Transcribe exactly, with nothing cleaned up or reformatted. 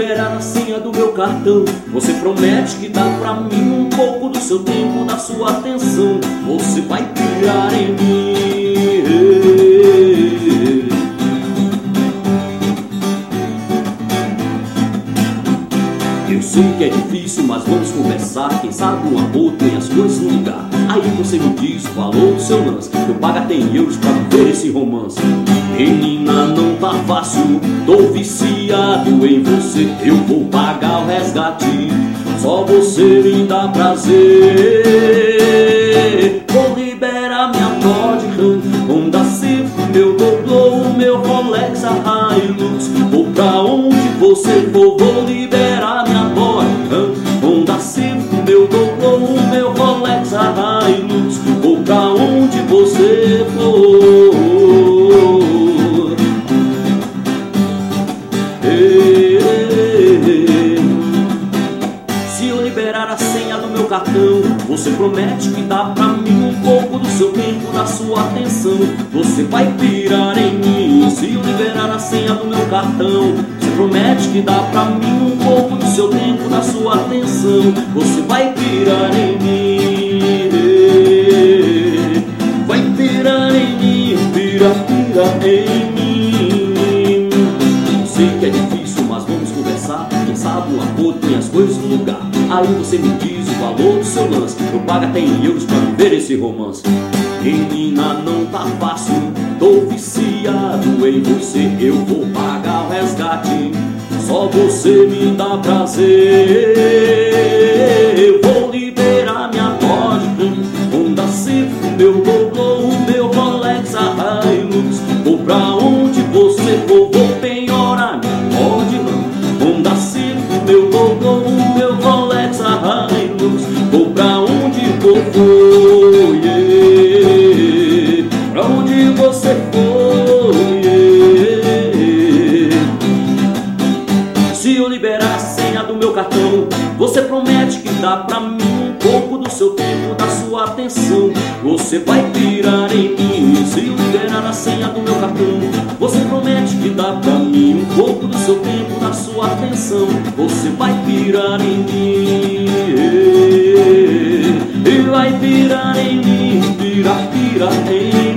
liberar a senha do meu cartão, você promete que dá pra mim um pouco do seu tempo, da sua atenção. Você vai pirar em mim. Eu sei que é difícil, mas vamos conversar. Quem sabe o amor tem as coisas no lugar. Aí você me diz o valor do seu lance. Eu pago até em euros pra viver esse romance. Menina, não tá fácil, tô viciado em você. Eu vou pagar o resgate, só você me dá prazer. Vou liberar minha Dodge Ram, Honda Civic, meu Doblo, meu Rolex, a Hilux. Vou pra onde você for, vou liberar minha Dodge Ram, Honda Civic, meu Doblo, meu Rolex, a Hilux. Vou pra onde você for. Se eu liberar a senha do meu cartão, você promete que dá pra mim um pouco do seu tempo, da sua atenção. Você vai pirar em mim. Se eu liberar a senha do meu cartão, você promete que dá pra mim um pouco do seu tempo, da sua atenção. Você vai pirar em mim. Vai pirar em mim, pira, pira em mim. Sei que é difícil, mas vamos conversar. Quem sabe o amor tem as coisas no lugar. Aí você me diz o valor do seu lance. Eu pago até em euros pra viver esse romance. Menina, não tá fácil, tô viciado em você. Eu vou pagar o resgate, só você me dá prazer. Eu vou liberar minha Dodge Ram, Honda Civic, meu Doblo, meu Rolex, a Hilux. Vou pra onde você for, vou penhorar minha Dodge Ram, Honda Civic, meu Doblo, meu Rolex, a Hilux. Vou pra onde for, yeah. Pra onde você for, yeah. Se eu liberar a senha do meu cartão, você promete que dá pra mim um pouco do seu tempo, da sua atenção. Você vai pirar em mim. Se eu liberar a senha do meu cartão, você promete que dá pra mim um pouco do seu tempo, da sua atenção. Você vai pirar em mim. E vai pirar em mim, pira, pira em mim.